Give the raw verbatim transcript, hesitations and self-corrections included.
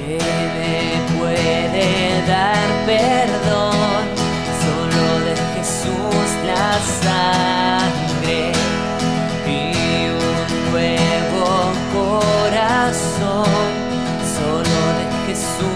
que me puede dar perdón, solo de Jesús la sangre y un nuevo corazón, solo de Jesús